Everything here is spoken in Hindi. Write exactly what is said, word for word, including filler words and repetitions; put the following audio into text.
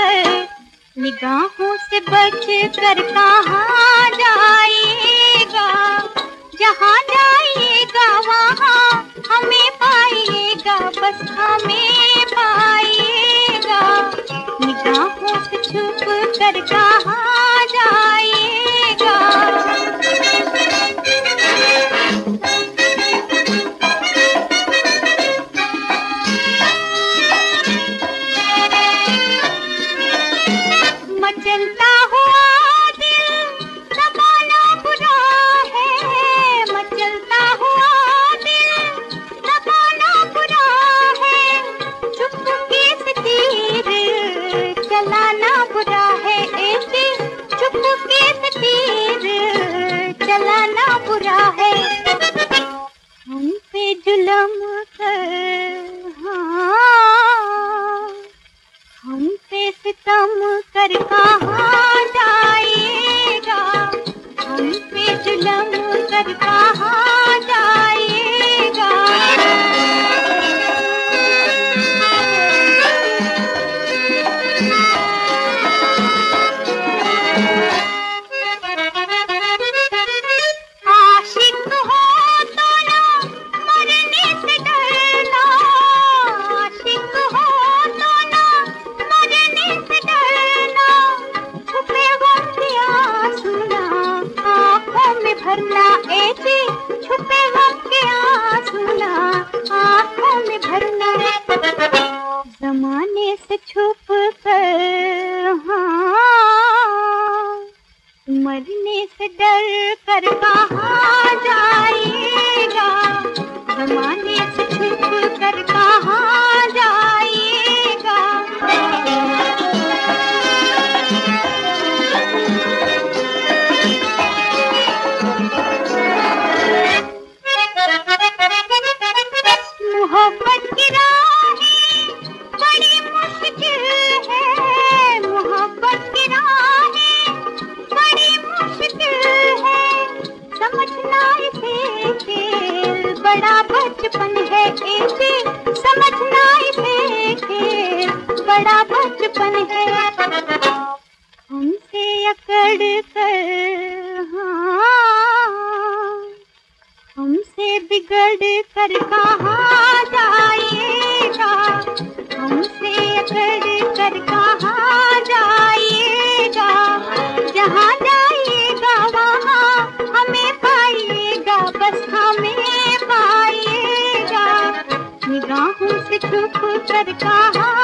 कर, निगाहों से बच कर कहाँ जाइएगा। जहाँ जाइएगा वहाँ हमें पाइएगा, बस हमें पाइएगा। निगाहों से छुप कर कहाँ जाइएगा। मचलता हुआ दिल दबाना बुरा है, मचलता हुआ दिल दबाना बुरा है। चुपके से तीर चलाना बुरा है, ऐसे चुपके से तीर चलाना बुरा है। हम पे जुल्म कर, हाँ हम पे सितम कर कहाँ जाइएगा। हम पे जुल्म कर कहाँ जाइएगा। आशिक हो तो ना मरने से डरना, आशिक हो तो ना मरने से डरना। छुपे गम के आंसू ना आँखों में भरना, ऐसे छुपे गम के आंसू ना आँखों में भरना। ज़माने से छुप कर, हाँ मरने से डर कर कहाँ जाइएगा। ज़माने से छुप कर कहाँ जाइएगा। मोहब्बत की राहें बड़ी मुश्किल है, मोहब्बत की राहें बड़ी मुश्किल है। समझना इसे खेल बड़ा बचपन है, इसे समझना इसे खेल बड़ा बचपन है। हमसे अकड़ कर, हाँ हमसे बिगड़ कर कहाँ जाइएगा। हमसे अकड़ कर कहाँ जाइएगा। जहाँ जाइएगा वहाँ हमें पाइएगा, बस हमें पाइएगा। निगाहों से छुप कर कहाँ